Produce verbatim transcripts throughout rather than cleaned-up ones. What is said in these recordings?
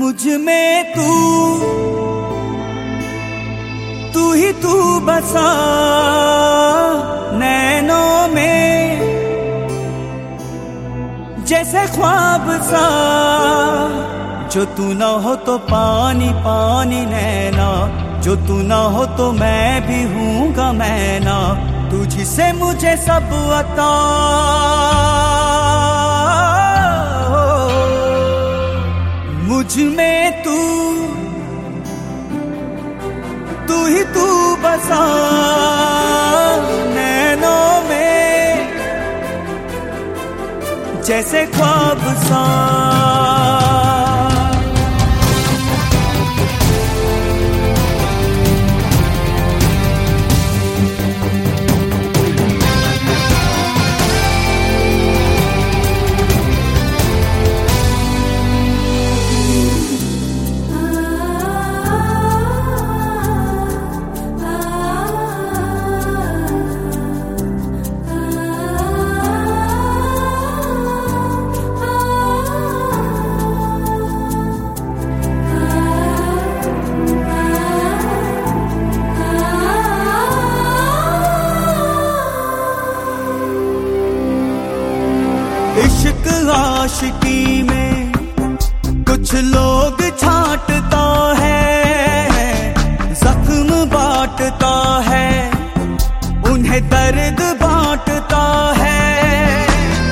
मुझ में तू तू ही तू बसा नैनों में, जैसे ख्वाब सा। जो तू ना हो तो पानी पानी नैना, जो तू ना हो तो मैं भी हूँगा मैं ना। तुझसे मुझे सब अता, मुझ में तू तू ही तू बसा नैनों में, जैसे ख्वाब सा। इश्क आशिकी में कुछ लोग छांटता है, जख्म बांटता है, उन्हें दर्द बांटता है।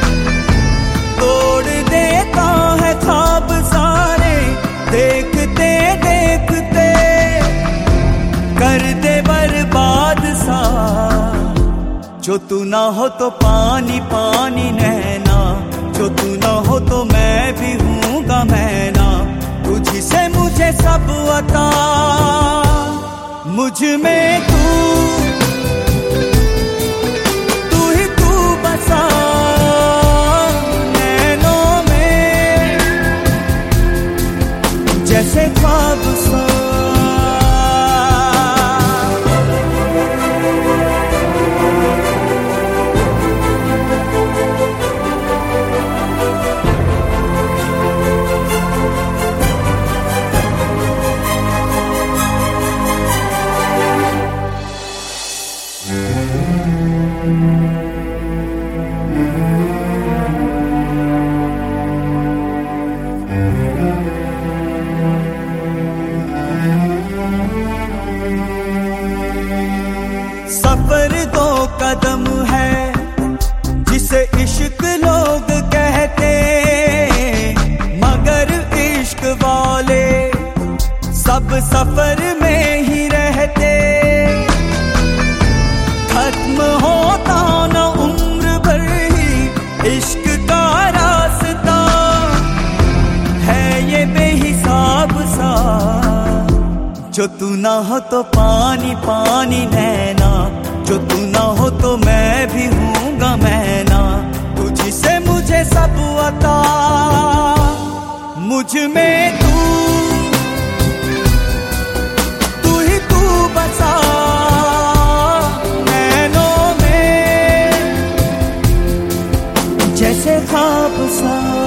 तोड़ देता है ख्वाब सारे, देखते देखते कर दे बर्बाद सा। जो तू ना हो तो पानी पानी नैना, जो तू ना हो तो मैं भी हूँगा मैं ना। तुझसे मुझे सब अता, मुझ में तू तू ही तू बसा नैनों में, जैसे ख्वाब सा। सफर दो कदम है जिसे इश्क लोग कहते, मगर इश्क वाले सब सफर में ही रहते। खत्म होता न उम्र भर ही इश्क का रास्ता, है ये बेहिसाब सा। जो तू ना हो तो पानी पानी नैना, जो तू ना हो तो मैं भी हूँगा मैं ना। तुझसे मुझे सब अता, मुझ में तू तू ही तू बसा नैनों में, जैसे ख्वाब सा।